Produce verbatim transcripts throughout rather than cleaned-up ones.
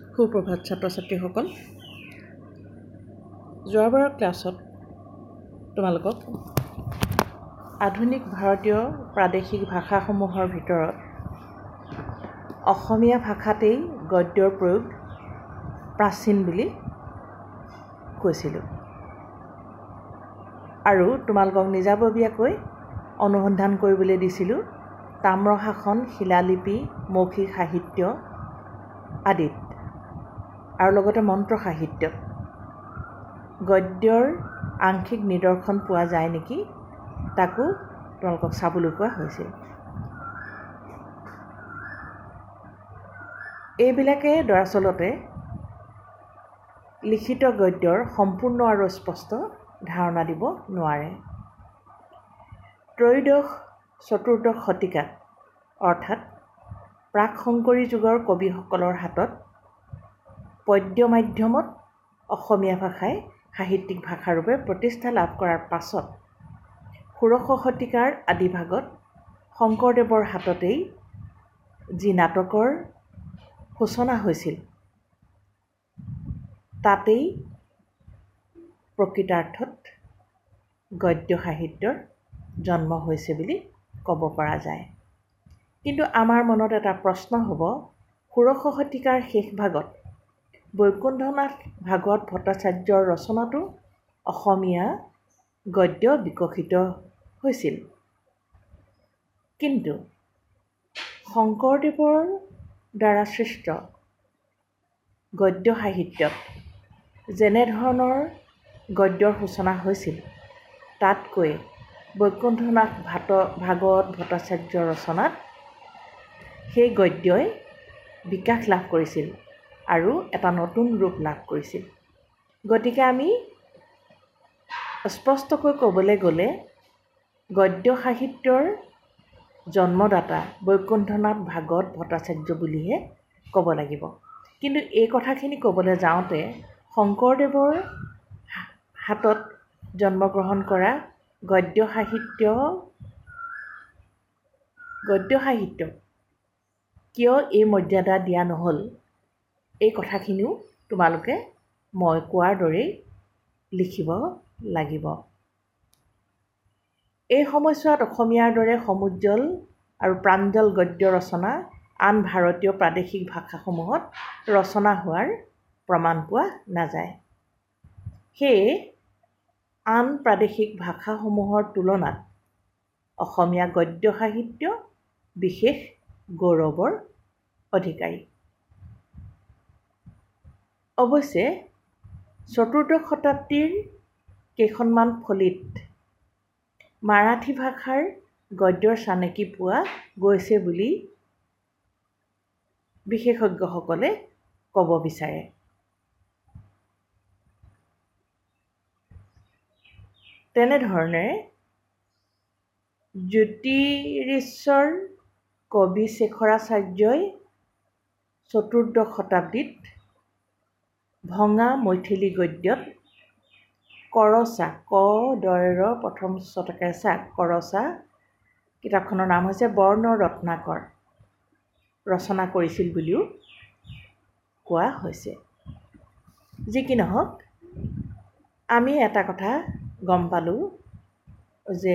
সুপ্ৰভাত ছাত্ৰ ছাত্ৰীসকল। যোৱাবাৰৰ ক্লাছত তোমালোকক আধুনিক ভাৰতীয় প্ৰাদেশিক ভাষাসমূহৰ ভিতৰত অসমীয়া ভাষাতেই গদ্যৰ প্ৰয়োগ প্ৰাচীন বুলি কৈছিলোঁ আৰু তোমালোকক নিজাববীয়াকৈ অনুসন্ধান কৰিবলৈ দিছিলোঁ তাম্ৰশাসন, শিলালিপি, মৌখিক সাহিত্য আদিত আৰু লগতে মন্ত্ৰ সাহিত্যত গদ্যৰ আংশিক নিদৰ্শন পোৱা যায় নেকি তাকো তোমালোকক চাবলৈ কোৱা হৈছিল। এইবিলাকে দৰাচলতে লিখিত গদ্যৰ সম্পূৰ্ণ আৰু স্পষ্ট ধাৰণা দিব নোৱাৰে। ত্ৰয়োদশ চতুৰ্দশ শতিকাত অৰ্থাৎ প্ৰাক শংকৰী যুগৰ কবিসকলৰ হাতত পদ্য মাধ্যমত অসমীয়া ভাষাই সাহিত্যিক ভাষাৰূপে প্ৰতিষ্ঠা লাভ কৰাৰ পাছত ষোড়শ শতিকাৰ আদিভাগত শংকৰদেৱৰ হাততেই যি নাটকৰ সূচনা হৈছিল তাতেই প্ৰকৃতাৰ্থত গদ্য সাহিত্যৰ জন্ম হৈছে বুলি ক'ব পৰা যায়। কিন্তু আমাৰ মনত এটা প্ৰশ্ন হ'ব, ষোড়শ শতিকাৰ শেষ ভাগত বৈকুণ্ঠনাথ ভাগৱত ভট্টাচাৰ্যৰ ৰচনাটো অসমীয়া গদ্য বিকশিত হৈছিল, কিন্তু শংকৰদেৱৰ দ্বাৰা সৃষ্ট গদ্য সাহিত্যত যেনেধৰণৰ গদ্যৰ সূচনা হৈছিল তাতকৈ বৈকুণ্ঠনাথ ভাট ভাগৱত ভট্টাচাৰ্যৰ ৰচনাত সেই গদ্যই বিকাশ লাভ কৰিছিল আৰু এটা নতুন ৰূপ লাভ কৰিছিল। গতিকে আমি স্পষ্টকৈ ক'বলৈ গ'লে গদ্য সাহিত্যৰ জন্মদাতা বৈকুণ্ঠনাথ ভাগৱত ভট্টাচাৰ্য বুলিহে ক'ব লাগিব। কিন্তু এই কথাখিনি ক'বলৈ যাওঁতে শংকৰদেৱৰ হাতত জন্মগ্ৰহণ কৰা গদ্য সাহিত্য গদ্য সাহিত্য কিয় এই মৰ্যাদা দিয়া নহ'ল, এই কথাখিনিও তোমালোকে মই কোৱাৰ দৰেই লিখিব লাগিব। এই সময়ছোৱাত অসমীয়াৰ দৰে সমুজ্জ্বল আৰু প্ৰাঞ্জল গদ্য ৰচনা আন ভাৰতীয় প্ৰাদেশিক ভাষাসমূহত ৰচনা হোৱাৰ প্ৰমাণ পোৱা নাযায়। সেয়ে আন প্ৰাদেশিক ভাষাসমূহৰ তুলনাত অসমীয়া গদ্য সাহিত্য বিশেষ গৌৰৱৰ অধিকাৰী। অৱশ্যে চতুৰ্দশ শতাব্দীৰ কেইখনমান ফলিত মাৰাঠী ভাষাৰ গদ্যৰ চানেকি পোৱা গৈছে বুলি বিশেষজ্ঞসকলে ক'ব বিচাৰে। তেনেধৰণে জ্যোতিৰীশ্বৰ কবি শেখৰাচাৰ্যই চতুৰ্দশ শতাব্দীত ভঙা মৈথিলী গদ্যত কৰচা ক দয়ৰ প্ৰথম শতকেৰে চা কৰচা কিতাপখনৰ নাম হৈছে বৰ্ণ ৰত্নাকৰ ৰচনা কৰিছিল বুলিও কোৱা হৈছে। যি কি নহওক, আমি এটা কথা গম পালোঁ যে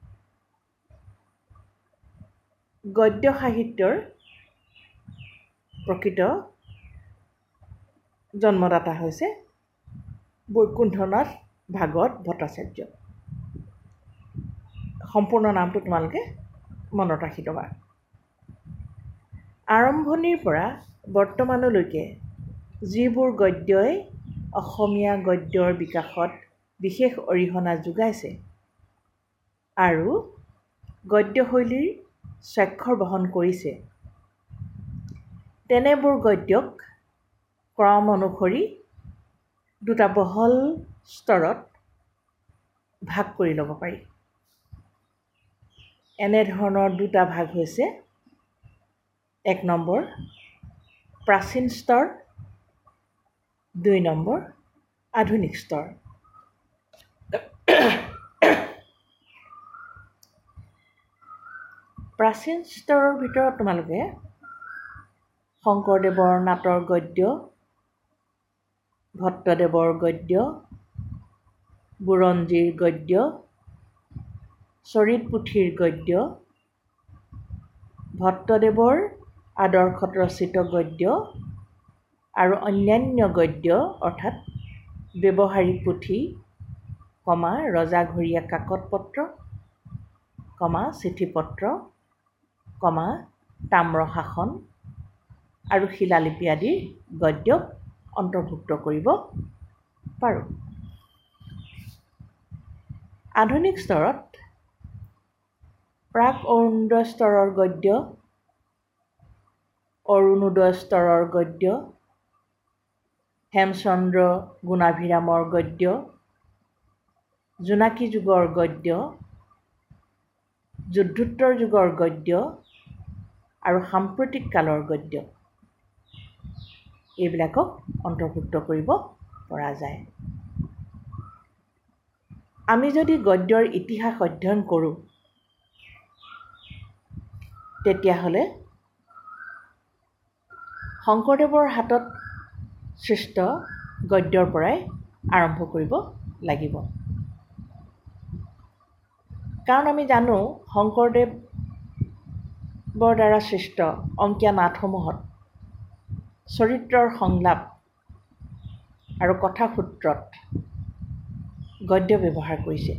গদ্য সাহিত্যৰ প্ৰকৃত জন্মদাতা হৈছে বৈকুণ্ঠনাথ ভাগৱত ভট্টাচাৰ্য। সম্পূৰ্ণ নামটো তোমালোকে মনত ৰাখি থবা। আৰম্ভণিৰ পৰা বৰ্তমানলৈকে যিবোৰ গদ্যই অসমীয়া গদ্যৰ বিকাশত বিশেষ অৰিহণা যোগাইছে আৰু গদ্যশৈলীৰ স্বাক্ষৰ বহন কৰিছে, তেনেবোৰ গদ্যক ক্ৰম অনুসৰি দুটা বহল স্তৰত ভাগ কৰি ল'ব পাৰি। এনেধৰণৰ দুটা ভাগ হৈছে, এক নম্বৰ প্ৰাচীন স্তৰ, দুই নম্বৰ আধুনিক স্তৰ। প্ৰাচীন স্তৰৰ ভিতৰত তোমালোকে শংকৰদেৱৰ নাটৰ গদ্য, ভট্টদেৱৰ গদ্য, বুৰঞ্জীৰ গদ্য, চৰিত পুথিৰ গদ্য, ভট্টদেৱৰ আদৰ্শত ৰচিত গদ্য আৰু অন্যান্য গদ্য অৰ্থাৎ ব্যৱহাৰিক পুথি, কমা ৰজাঘৰীয়া কাকত পত্ৰ, কমা চিঠি পত্ৰ, কমা তাম্ৰশাসন আৰু শিলালিপি আদিৰ গদ্যক অন্তৰ্ভুক্ত কৰিব পাৰোঁ। আধুনিক স্তৰত প্ৰাক অৰুণোদয় স্তৰৰ গদ্য, অৰুণোদয় স্তৰৰ গদ্য, হেমচন্দ্ৰ গুণাভিৰামৰ গদ্য, জোনাকী যুগৰ গদ্য, যুদ্ধোত্তৰ যুগৰ গদ্য আৰু সাম্প্ৰতিক কালৰ গদ্য এইবিলাকক অন্তৰ্ভুক্ত কৰিব পৰা যায়। আমি যদি গদ্যৰ ইতিহাস অধ্যয়ন কৰোঁ তেতিয়াহ'লে শংকৰদেৱৰ হাতত সৃষ্ট গদ্যৰ পৰাই আৰম্ভ কৰিব লাগিব। কাৰণ আমি জানো শংকৰদেৱৰ দ্বাৰা সৃষ্ট অংকীয়া নাটসমূহত চৰিত্ৰৰ সংলাপ আৰু কথাসূত্ৰত গদ্য ব্যৱহাৰ কৰিছে।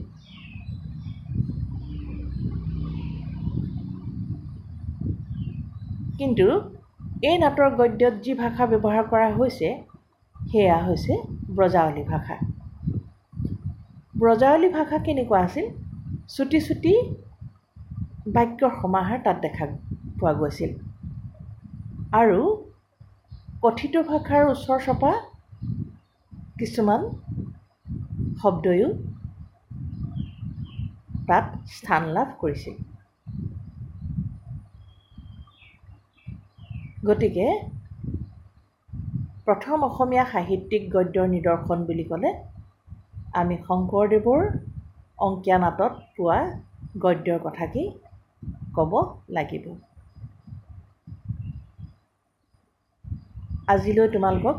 কিন্তু এই নাটৰ গদ্যত যি ভাষা ব্যৱহাৰ কৰা হৈছে সেয়া হৈছে ব্ৰজাৱলী ভাষা। ব্ৰজাৱলী ভাষা কেনেকুৱা আছিল? চুটি চুটি বাক্যৰ সমাহাৰ তাত দেখা পোৱা গৈছিল আৰু কথিত ভাষাৰ ওচৰ চপা কিছুমান শব্দয়ো তাত স্থান লাভ কৰিছিল। গতিকে প্ৰথম অসমীয়া সাহিত্যিক গদ্যৰ নিদৰ্শন বুলি ক'লে আমি শংকৰদেৱৰ অংকীয়া নাটত পোৱা গদ্যৰ কথাকেই ক'ব লাগিব। আজিলৈ তোমালোকক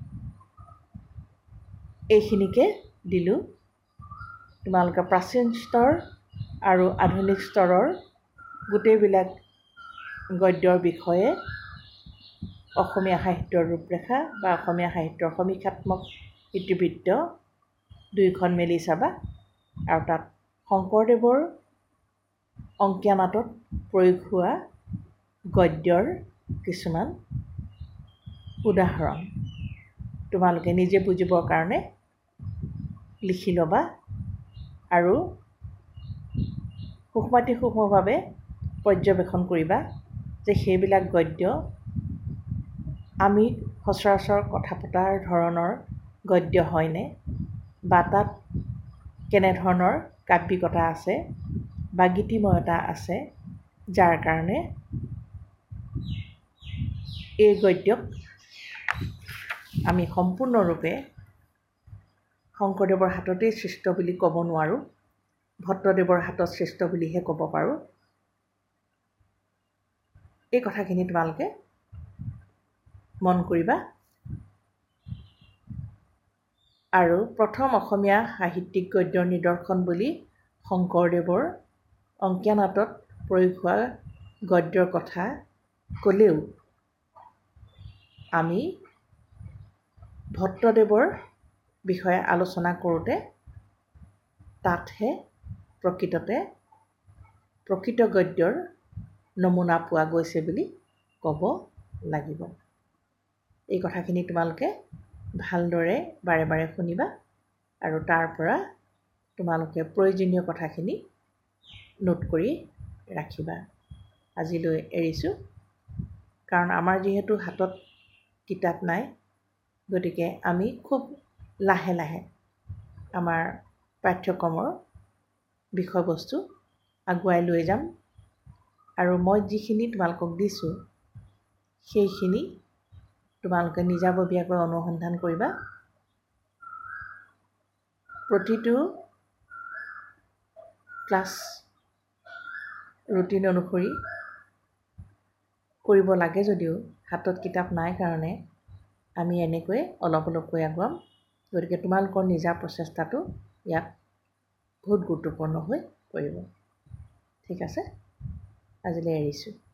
এইখিনিকে দিলোঁ। তোমালোকে প্ৰাচীন স্তৰ আৰু আধুনিক স্তৰৰ গোটেইবিলাক গদ্যৰ বিষয়ে অসমীয়া সাহিত্যৰ ৰূপৰেখা বা অসমীয়া সাহিত্যৰ সমীক্ষাত্মক ইতিবৃত্ত দুয়োখন মেলি চাবা আৰু তাত শংকৰদেৱৰ অংকীয়া নাটত প্ৰয়োগ হোৱা গদ্যৰ কিছুমান উদাহৰণ তোমালোকে নিজে বুজিবৰ কাৰণে লিখি ল'বা আৰু সূক্ষ্মাতি সূক্ষ্মভাৱে পৰ্যবেক্ষণ কৰিবা যে সেইবিলাক গদ্য আমি সচৰাচৰ কথা পতাৰ ধৰণৰ গদ্য হয়নে বা তাত কেনেধৰণৰ কাব্যিকতা আছে বা গীতিময়তা আছে যাৰ কাৰণে এই গদ্যক আমি সম্পূৰ্ণৰূপে শংকৰদেৱৰ হাততেই সৃষ্ট বুলি ক'ব নোৱাৰোঁ, ভট্টদেৱৰ হাতত সৃষ্ট বুলিহে ক'ব পাৰোঁ। এই কথাখিনি তোমালোকে মন কৰিবা। আৰু প্ৰথম অসমীয়া সাহিত্যিক গদ্যৰ নিদৰ্শন বুলি শংকৰদেৱৰ অংকীয়া নাটত প্ৰয়োগ হোৱা গদ্যৰ কথা ক'লেও আমি ভট্টদেৱৰ বিষয়ে আলোচনা কৰোঁতে তাতহে প্ৰকৃততে প্ৰকৃত গদ্যৰ নমুনা পোৱা গৈছে বুলি ক'ব লাগিব। এই কথাখিনি তোমালোকে ভালদৰে বাৰে বাৰে শুনিবা আৰু তাৰ পৰা তোমালোকে প্ৰয়োজনীয় কথাখিনি নোট কৰি ৰাখিবা। আজিলৈ এৰিছোঁ, কাৰণ আমাৰ যিহেতু হাতত কিতাপ নাই, গতিকে আমি খুব লাহে লাহে আমাৰ পাঠ্যক্ৰমৰ বিষয়বস্তু আগুৱাই লৈ যাম আৰু মই যিখিনি তোমালোকক দিছোঁ সেইখিনি তোমালোকে নিজাববীয়াকৈ অনুসন্ধান কৰিবা। প্ৰতিটো ক্লাছ ৰুটিন অনুসৰি কৰিব লাগে যদিও হাতত কিতাপ নাই কাৰণে আমি এনেকৈ অলপ অলপকৈ আগুৱাম। গতিকে তোমালোকৰ নিজা প্ৰচেষ্টাটো ইয়াত বহুত গুৰুত্বপূৰ্ণ হৈ পৰিব। ঠিক আছে, আজিলৈ এৰিছোঁ।